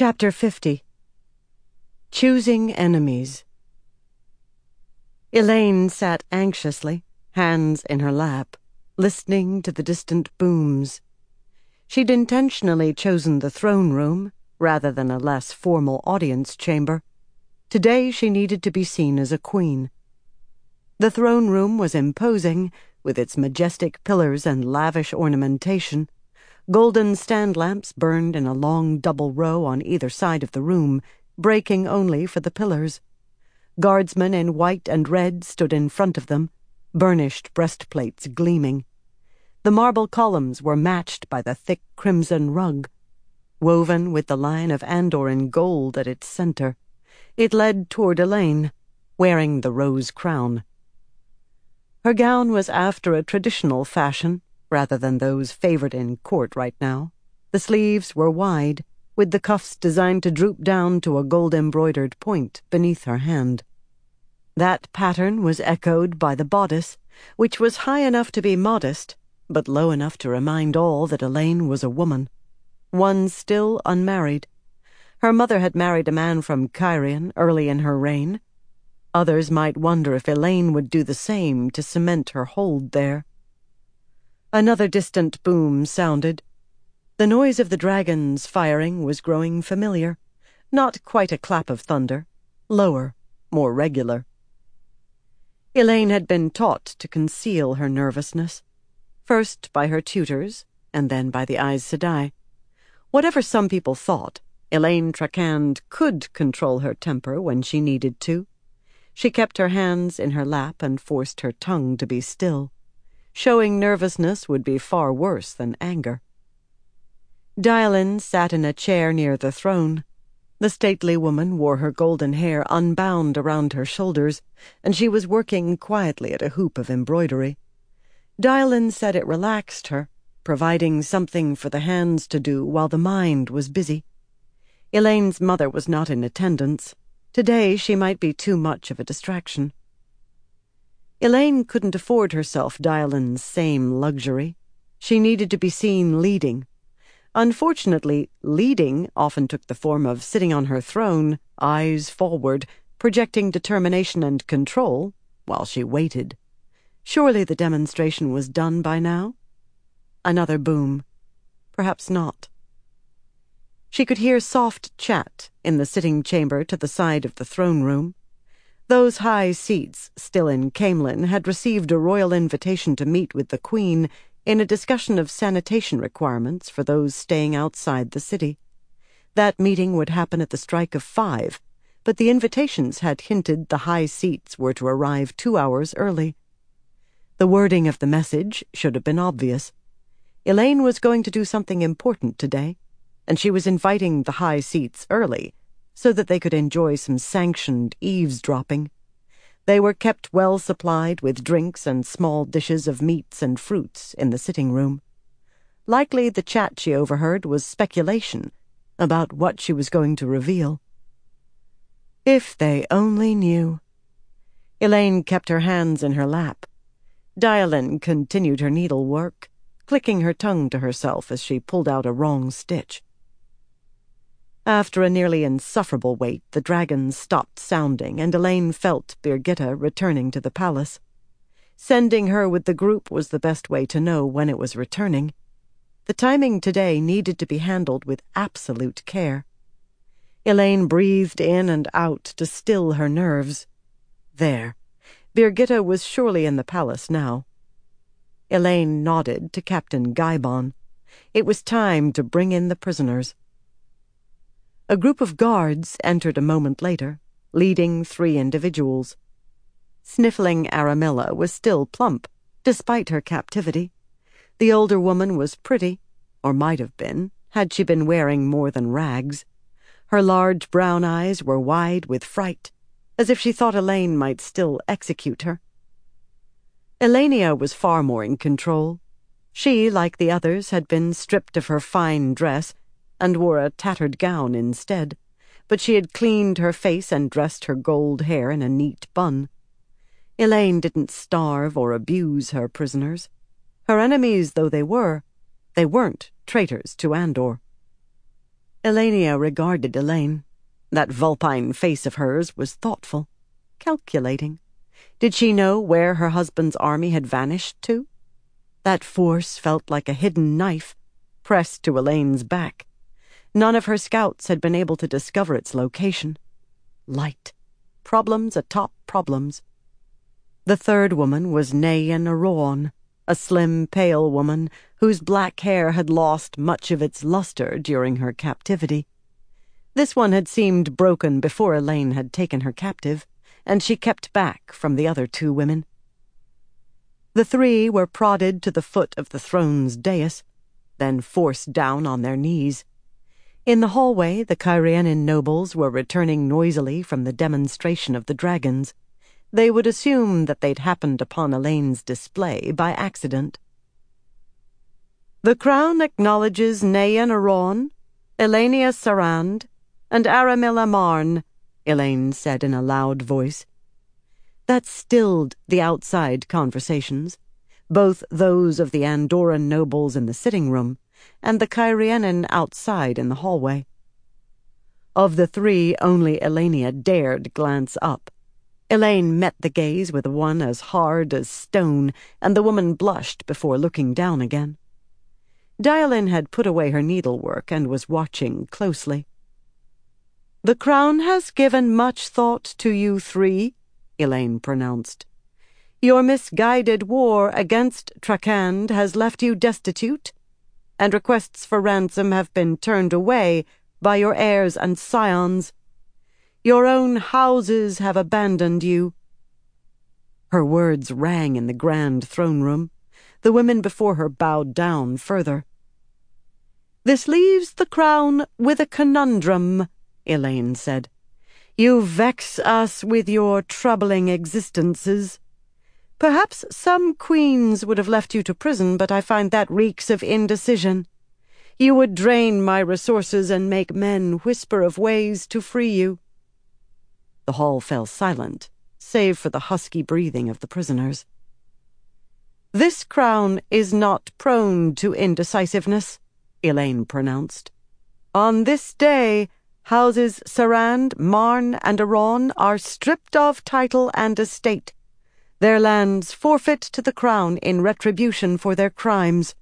Chapter 50. Choosing Enemies. Elaine sat anxiously, hands in her lap, listening to the distant booms. She'd intentionally chosen the throne room rather than a less formal audience chamber. Today she needed to be seen as a queen. The throne room was imposing, with its majestic pillars and lavish ornamentation. Golden stand lamps burned in a long double row on either side of the room, breaking only for the pillars. Guardsmen in white and red stood in front of them, burnished breastplates gleaming. The marble columns were matched by the thick crimson rug. Woven with the Lion of Andor in gold at its center, it led toward Elaine, wearing the rose crown. Her gown was after a traditional fashion, rather than those favored in court right now. The sleeves were wide, with the cuffs designed to droop down to a gold-embroidered point beneath her hand. That pattern was echoed by the bodice, which was high enough to be modest, but low enough to remind all that Elaine was a woman, one still unmarried. Her mother had married a man from Cairhien early in her reign. Others might wonder if Elaine would do the same to cement her hold there. Another distant boom sounded. The noise of the dragons firing was growing familiar, not quite a clap of thunder, lower, more regular. Elaine had been taught to conceal her nervousness, first by her tutors, and then by the Aes Sedai. Whatever some people thought, Elaine Trakand could control her temper when she needed to. She kept her hands in her lap and forced her tongue to be still. Showing nervousness would be far worse than anger. Dyelin sat in a chair near the throne. The stately woman wore her golden hair unbound around her shoulders, and she was working quietly at a hoop of embroidery. Dyelin said it relaxed her, providing something for the hands to do while the mind was busy. Elaine's mother was not in attendance. Today she might be too much of a distraction. Elaine couldn't afford herself Dyelin's same luxury. She needed to be seen leading. Unfortunately, leading often took the form of sitting on her throne, eyes forward, projecting determination and control, while she waited. Surely the demonstration was done by now? Another boom. Perhaps not. She could hear soft chat in the sitting chamber to the side of the throne room. Those high seats, still in Caemlyn, had received a royal invitation to meet with the Queen in a discussion of sanitation requirements for those staying outside the city. That meeting would happen at the strike of 5, but the invitations had hinted the high seats were to arrive 2 hours early. The wording of the message should have been obvious. Elaine was going to do something important today, and she was inviting the high seats early, so that they could enjoy some sanctioned eavesdropping. They were kept well supplied with drinks and small dishes of meats and fruits in the sitting room. Likely the chat she overheard was speculation about what she was going to reveal. If they only knew. Elaine kept her hands in her lap. Dyelin continued her needlework, clicking her tongue to herself as she pulled out a wrong stitch. After a nearly insufferable wait, the dragons stopped sounding, and Elaine felt Birgitte returning to the palace. Sending her with the group was the best way to know when it was returning. The timing today needed to be handled with absolute care. Elaine breathed in and out to still her nerves. There. Birgitte was surely in the palace now. Elaine nodded to Captain Gaibon. It was time to bring in the prisoners. A group of guards entered a moment later, leading 3 individuals. Sniffling Aramilla was still plump, despite her captivity. The older woman was pretty, or might have been, had she been wearing more than rags. Her large brown eyes were wide with fright, as if she thought Elaine might still execute her. Elenia was far more in control. She, like the others, had been stripped of her fine dress and wore a tattered gown instead, but she had cleaned her face and dressed her gold hair in a neat bun. Elaine didn't starve or abuse her prisoners. Her enemies though they weren't traitors to Andor. Elenia regarded Elaine. That vulpine face of hers was thoughtful, calculating. Did she know where her husband's army had vanished to? That force felt like a hidden knife, pressed to Elaine's back. None of her scouts had been able to discover its location. Light. Problems atop problems. The third woman was Nayan Aron, a slim, pale woman whose black hair had lost much of its luster during her captivity. This one had seemed broken before Elaine had taken her captive, and she kept back from the other two women. The three were prodded to the foot of the throne's dais, then forced down on their knees. In the hallway, the Cairhienin nobles were returning noisily from the demonstration of the dragons. They would assume that they'd happened upon Elaine's display by accident. "The crown acknowledges Nayan Aron, Elenia Sarand, and Aramilla Marn," Elaine said in a loud voice. That stilled the outside conversations, both those of the Andoran nobles in the sitting room and the Cairhienin outside in the hallway. Of the three, only Elenia dared glance up. Elaine met the gaze with one as hard as stone, and the woman blushed before looking down again. Dialin had put away her needlework and was watching closely. "The crown has given much thought to you three," Elaine pronounced. "Your misguided war against Trakand has left you destitute, and requests for ransom have been turned away by your heirs and scions. Your own houses have abandoned you." Her words rang in the grand throne room. The women before her bowed down further. "This leaves the crown with a conundrum," Elaine said. "You vex us with your troubling existences. Perhaps some queens would have left you to prison, but I find that reeks of indecision. You would drain my resources and make men whisper of ways to free you." The hall fell silent, save for the husky breathing of the prisoners. "This crown is not prone to indecisiveness," Elaine pronounced. "On this day, houses Sarand, Marn, and Aron are stripped of title and estate, their lands forfeit to the crown in retribution for their crimes."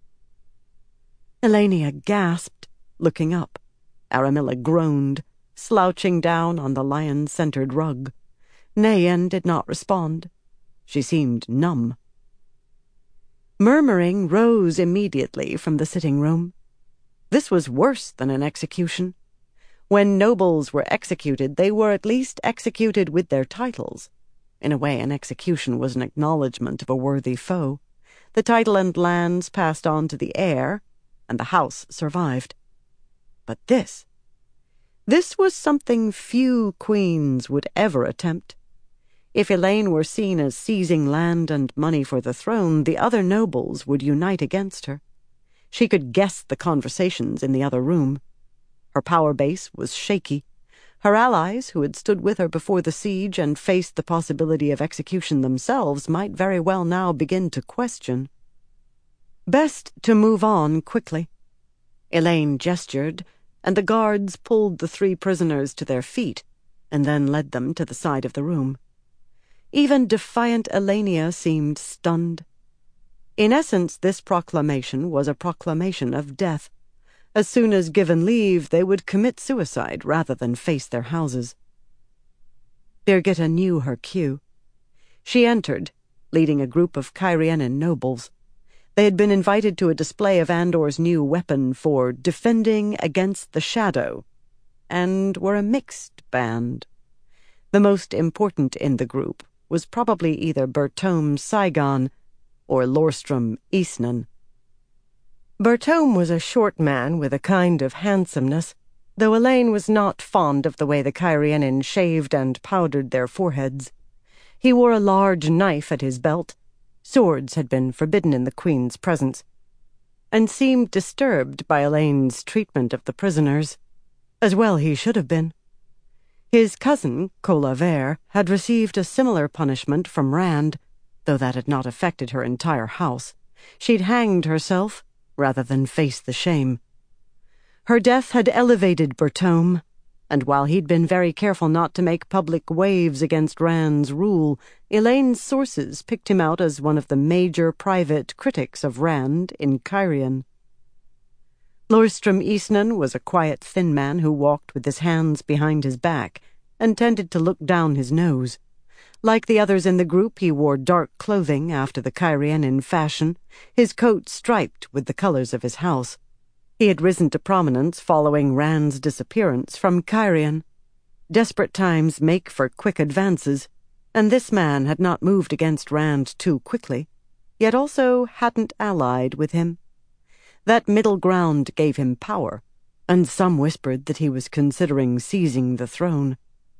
Elenia gasped, looking up. Aramilla groaned, slouching down on the lion-centered rug. Nayan did not respond. She seemed numb. Murmuring rose immediately from the sitting room. This was worse than an execution. When nobles were executed, they were at least executed with their titles. In a way, an execution was an acknowledgment of a worthy foe. The title and lands passed on to the heir, and the house survived. But this was something few queens would ever attempt. If Elaine were seen as seizing land and money for the throne, the other nobles would unite against her. She could guess the conversations in the other room. Her power base was shaky. Her allies, who had stood with her before the siege and faced the possibility of execution themselves, might very well now begin to question. Best to move on quickly. Elaine gestured, and the guards pulled the three prisoners to their feet and then led them to the side of the room. Even defiant Elenia seemed stunned. In essence, this proclamation was a proclamation of death. As soon as given leave, they would commit suicide rather than face their houses. Birgitta knew her cue. She entered, leading a group of Cairhienin nobles. They had been invited to a display of Andor's new weapon for defending against the shadow, and were a mixed band. The most important in the group was probably either Bertome Saigon or Lorstrom Isnan. Bertome was a short man with a kind of handsomeness, though Elaine was not fond of the way the Cairhienin shaved and powdered their foreheads. He wore a large knife at his belt. Swords had been forbidden in the Queen's presence, and seemed disturbed by Elaine's treatment of the prisoners. As well he should have been. His cousin, Cola Vare, had received a similar punishment from Rand, though that had not affected her entire house. She'd hanged herself rather than face the shame. Her death had elevated Bertome, and while he'd been very careful not to make public waves against Rand's rule, Elaine's sources picked him out as one of the major private critics of Rand in Cairhien. Lorstrom Eastman was a quiet, thin man who walked with his hands behind his back and tended to look down his nose. Like the others in the group, he wore dark clothing after the Cairhienin fashion, his coat striped with the colors of his house. He had risen to prominence following Rand's disappearance from Cairhien. Desperate times make for quick advances, and this man had not moved against Rand too quickly, yet also hadn't allied with him. That middle ground gave him power, and some whispered that he was considering seizing the throne.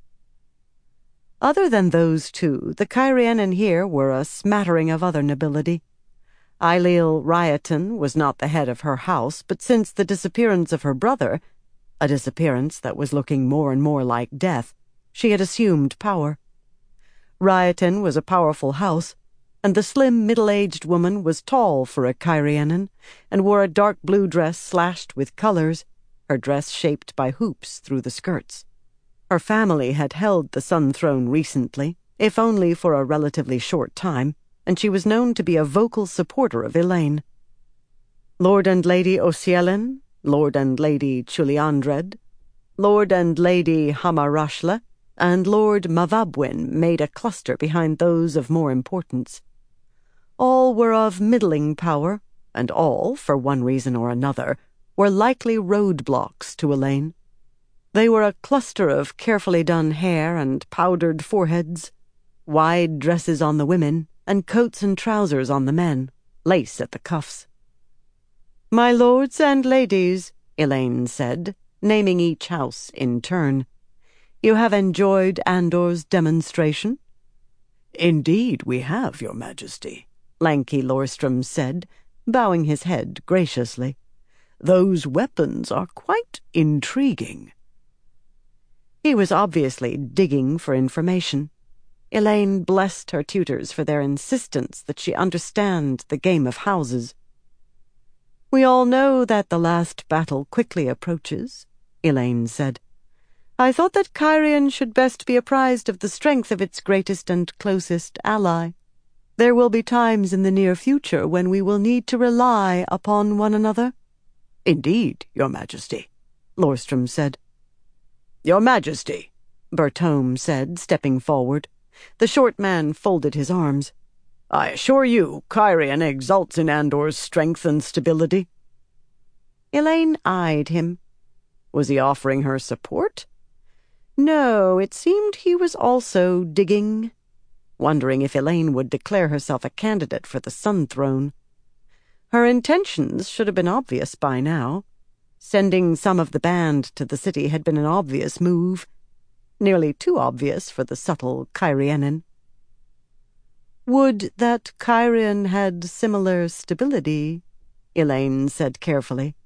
Other than those two, the Cairhienin here were a smattering of other nobility. Ailill Rioton was not the head of her house, but since the disappearance of her brother, a disappearance that was looking more and more like death, she had assumed power. Rioton was a powerful house, and the slim middle-aged woman was tall for a Cairhienin and wore a dark blue dress slashed with colors, her dress shaped by hoops through the skirts. Her family had held the Sun Throne recently, if only for a relatively short time, and she was known to be a vocal supporter of Elaine. Lord and Lady Osielin, Lord and Lady Chuliandred, Lord and Lady Hamarashla, and Lord Mavabwin made a cluster behind those of more importance. All were of middling power, and all, for one reason or another, were likely roadblocks to Elaine. They were a cluster of carefully done hair and powdered foreheads, wide dresses on the women, and coats and trousers on the men, lace at the cuffs. "My lords and ladies," Elaine said, naming each house in turn, "you have enjoyed Andor's demonstration?" "Indeed we have, Your Majesty," lanky Lorstrom said, bowing his head graciously. "Those weapons are quite intriguing." He was obviously digging for information. Elaine blessed her tutors for their insistence that she understand the game of houses. "We all know that the last battle quickly approaches," Elaine said. "I thought that Cairhien should best be apprised of the strength of its greatest and closest ally. There will be times in the near future when we will need to rely upon one another." "Indeed, Your Majesty," Lorstrom said. "Your Majesty," Bertome said, stepping forward. The short man folded his arms. "I assure you, Cairhien exults in Andor's strength and stability." Elaine eyed him. Was he offering her support? No, it seemed he was also digging, wondering if Elaine would declare herself a candidate for the Sun Throne. Her intentions should have been obvious by now. Sending some of the band to the city had been an obvious move, nearly too obvious for the subtle Cairhienin. "Would that Cairhien had similar stability," Elaine said carefully.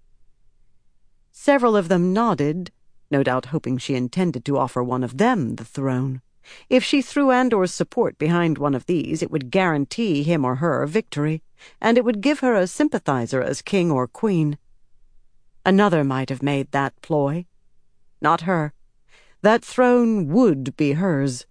Several of them nodded, no doubt hoping she intended to offer one of them the throne. If she threw Andor's support behind one of these, it would guarantee him or her victory, and it would give her a sympathizer as king or queen. Another might have made that ploy. Not her. That throne would be hers.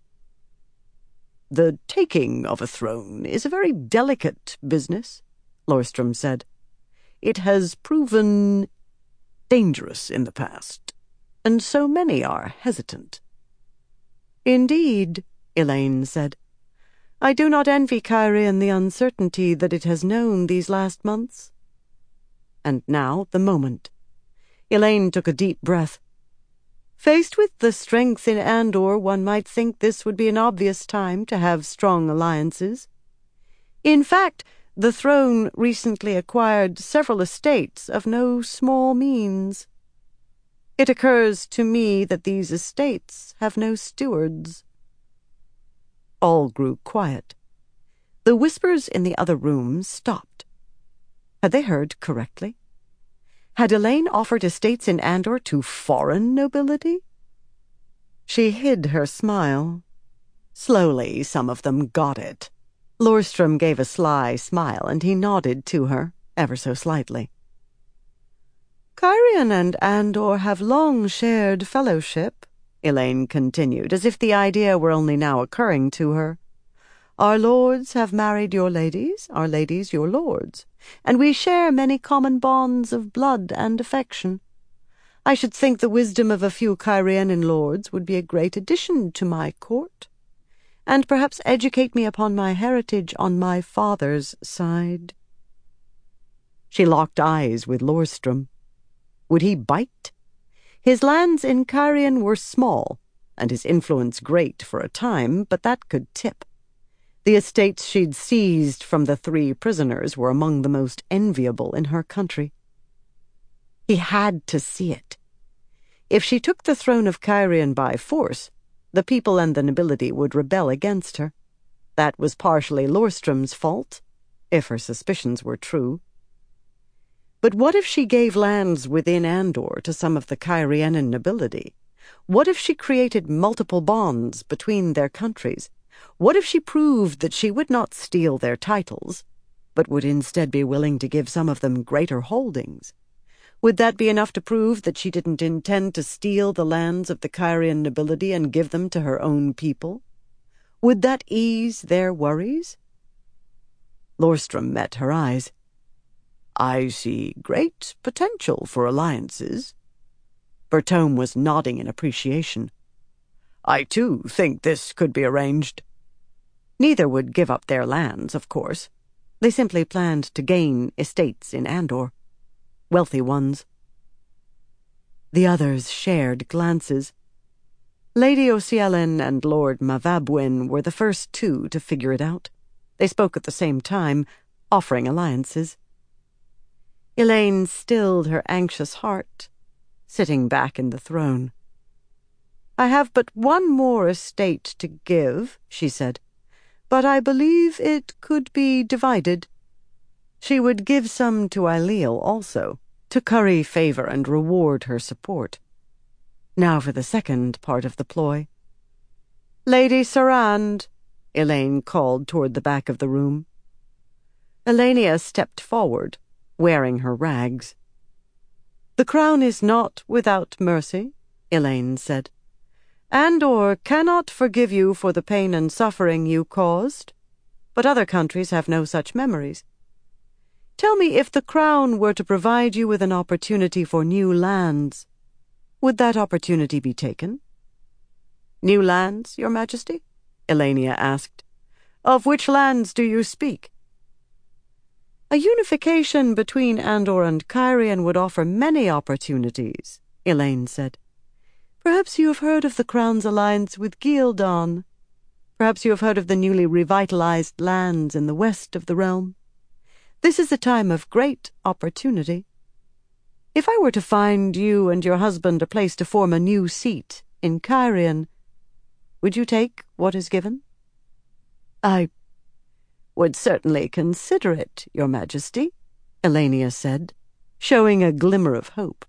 "The taking of a throne is a very delicate business," Lorstrom said. "It has proven dangerous in the past, and so many are hesitant." "Indeed," Elaine said. "I do not envy Cairhien the uncertainty that it has known these last months." And now the moment. Elaine took a deep breath. Faced with the strength in Andor, one might think this would be an obvious time to have strong alliances. In fact, the throne recently acquired several estates of no small means. It occurs to me that these estates have no stewards. All grew quiet. The whispers in the other rooms stopped. Had they heard correctly? Had Elaine offered estates in Andor to foreign nobility? She hid her smile. Slowly, some of them got it. Lorstrom gave a sly smile, and he nodded to her, ever so slightly. Cairhien and Andor have long shared fellowship, Elaine continued, as if the idea were only now occurring to her. Our lords have married your ladies, our ladies your lords, and we share many common bonds of blood and affection. I should think the wisdom of a few Cairhienin lords would be a great addition to my court, and perhaps educate me upon my heritage on my father's side. She locked eyes with Lorstrom. Would he bite? His lands in Cairhien were small, and his influence great for a time, but that could tip. The estates she'd seized from the 3 prisoners were among the most enviable in her country. He had to see it. If she took the throne of Cairhien by force, the people and the nobility would rebel against her. That was partially Lorstrom's fault, if her suspicions were true. But what if she gave lands within Andor to some of the Cairhienin nobility? What if she created multiple bonds between their countries? What if she proved that she would not steal their titles, but would instead be willing to give some of them greater holdings? Would that be enough to prove that she didn't intend to steal the lands of the Cairhien nobility and give them to her own people? Would that ease their worries? Lorstrom met her eyes. I see great potential for alliances. Bertome was nodding in appreciation. I, too, think this could be arranged. Neither would give up their lands, of course. They simply planned to gain estates in Andor. Wealthy ones. The others shared glances. Lady Osielin and Lord Mavabwin were the first 2 to figure it out. They spoke at the same time, offering alliances. Elaine stilled her anxious heart, sitting back in the throne. I have but 1 more estate to give, she said, but I believe it could be divided. She would give some to Ailill also, to curry favor and reward her support. Now for the second part of the ploy. Lady Sarand, Elaine called toward the back of the room. Elenia stepped forward, wearing her rags. The crown is not without mercy, Elaine said. Andor cannot forgive you for the pain and suffering you caused, but other countries have no such memories. Tell me, if the crown were to provide you with an opportunity for new lands, would that opportunity be taken? New lands, Your Majesty? Elenia asked. Of which lands do you speak? A unification between Andor and Cairhien would offer many opportunities, Elaine said. Perhaps you have heard of the Crown's alliance with Ghealdan. Perhaps you have heard of the newly revitalized lands in the west of the realm. This is a time of great opportunity. If I were to find you and your husband a place to form a new seat in Cairhien, would you take what is given? I would certainly consider it, Your Majesty, Elenia said, showing a glimmer of hope.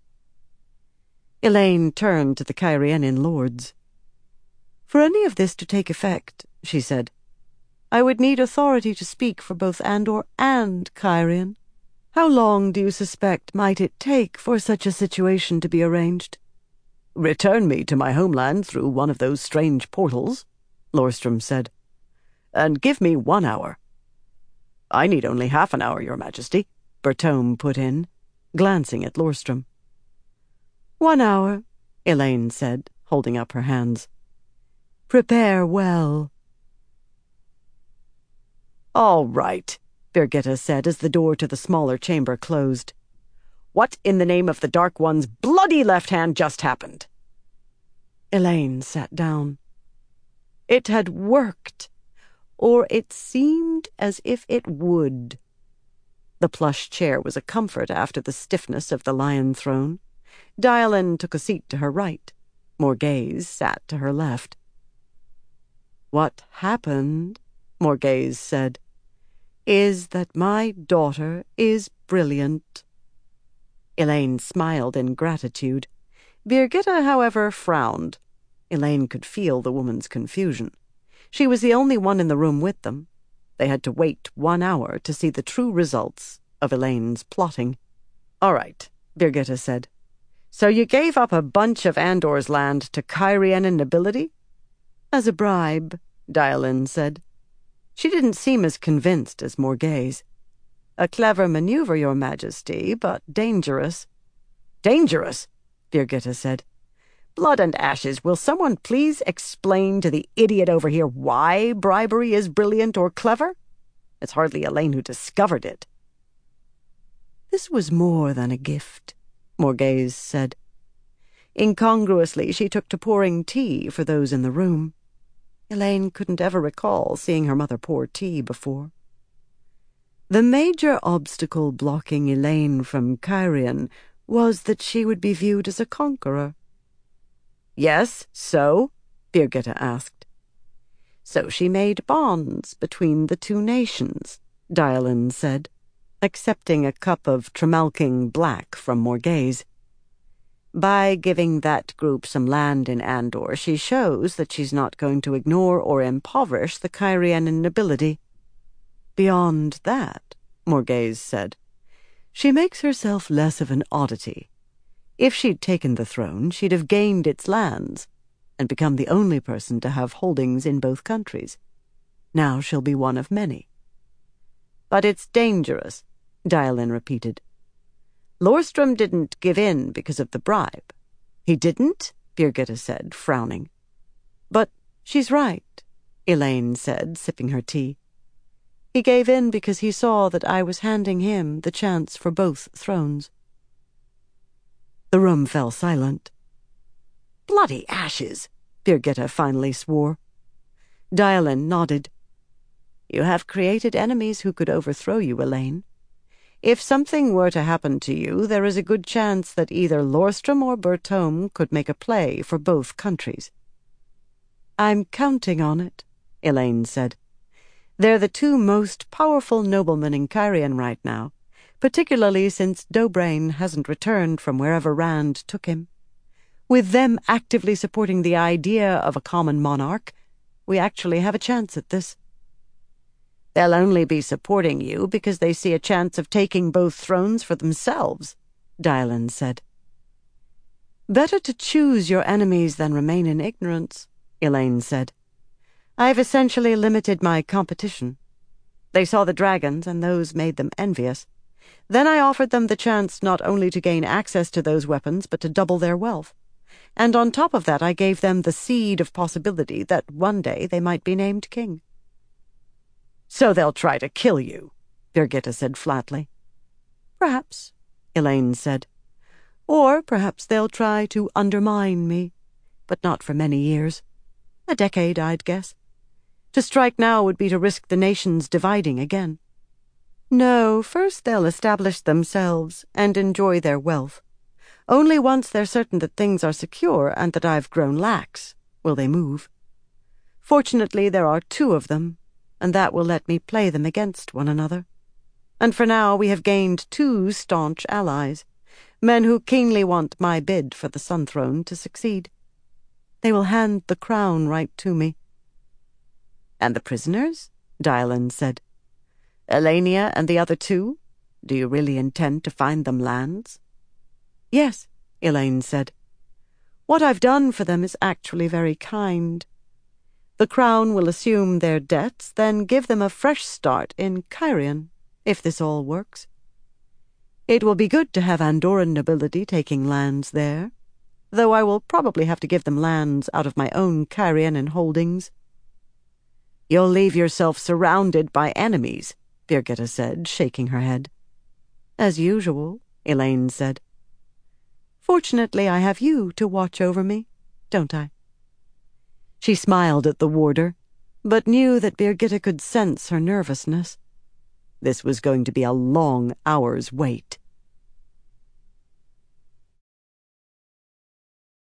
Elaine turned to the Cairhienin lords. For any of this to take effect, she said, I would need authority to speak for both Andor and Cairhien. How long do you suspect might it take for such a situation to be arranged? Return me to my homeland through one of those strange portals, Lorstrom said, and give me 1 hour. I need only half an hour, Your Majesty, Bertome put in, glancing at Lorstrom. 1 hour, Elaine said, holding up her hands. Prepare well. All right, Birgitta said as the door to the smaller chamber closed. What in the name of the Dark One's bloody left hand just happened? Elaine sat down. It had worked, or it seemed as if it would. The plush chair was a comfort after the stiffness of the lion throne. Dialin took a seat to her right. Morghese sat to her left. What happened, Morghese said, is that my daughter is brilliant. Elaine smiled in gratitude. Birgitta, however, frowned. Elaine could feel the woman's confusion. She was the only one in the room with them. They had to wait 1 hour to see the true results of Elaine's plotting. All right, Birgitta said. So you gave up a bunch of Andor's land to Cairhienin nobility? As a bribe, Dailen said. She didn't seem as convinced as Morghese. A clever maneuver, Your Majesty, but dangerous. Dangerous? Birgitta said. Blood and ashes, will someone please explain to the idiot over here why bribery is brilliant or clever? It's hardly Elaine who discovered it. This was more than a gift, Morghese said. Incongruously, she took to pouring tea for those in the room. Elaine couldn't ever recall seeing her mother pour tea before. The major obstacle blocking Elaine from Cairhien was that she would be viewed as a conqueror. Yes, so? Birgitta asked. So she made bonds between the two nations, Dailen said, accepting a cup of Tremalking Black from Morghese. By giving that group some land in Andor, she shows that she's not going to ignore or impoverish the Cairhienin nobility. Beyond that, Morghese said, she makes herself less of an oddity. If she'd taken the throne, she'd have gained its lands and become the only person to have holdings in both countries. Now she'll be one of many. But it's dangerous, Dailen repeated. Lorstrom didn't give in because of the bribe. He didn't? Birgitta said, frowning. But she's right, Elaine said, sipping her tea. He gave in because he saw that I was handing him the chance for both thrones. The room fell silent. Bloody ashes, Birgitta finally swore. Dailen nodded. You have created enemies who could overthrow you, Elaine. If something were to happen to you, there is a good chance that either Lorstrom or Bertome could make a play for both countries. I'm counting on it, Elaine said. They're the two most powerful noblemen in Cairhien right now, particularly since Dobrain hasn't returned from wherever Rand took him. With them actively supporting the idea of a common monarch, we actually have a chance at this. They'll only be supporting you because they see a chance of taking both thrones for themselves, Dailen said. Better to choose your enemies than remain in ignorance, Elaine said. I've essentially limited my competition. They saw the dragons, and those made them envious. Then I offered them the chance not only to gain access to those weapons, but to double their wealth. And on top of that, I gave them the seed of possibility that one day they might be named king. So they'll try to kill you, Birgitta said flatly. Perhaps, Elaine said. Or perhaps they'll try to undermine me, but not for many years. A decade, I'd guess. To strike now would be to risk the nations dividing again. No, first they'll establish themselves and enjoy their wealth. Only once they're certain that things are secure and that I've grown lax will they move. Fortunately, there are two of them, and that will let me play them against one another. And for now we have gained two staunch allies, men who keenly want my bid for the Sun Throne to succeed. They will hand the crown right to me. And the prisoners? Dailen said. Elenia and the other two? Do you really intend to find them lands? Yes, Elaine said. What I've done for them is actually very kind. The crown will assume their debts, then give them a fresh start in Cairhien, if this all works. It will be good to have Andoran nobility taking lands there, though I will probably have to give them lands out of my own Cairhienin holdings. You'll leave yourself surrounded by enemies, Birgitta said, shaking her head. As usual, Elaine said. Fortunately, I have you to watch over me, don't I? She smiled at the warder, but knew that Birgitta could sense her nervousness. This was going to be a long hour's wait.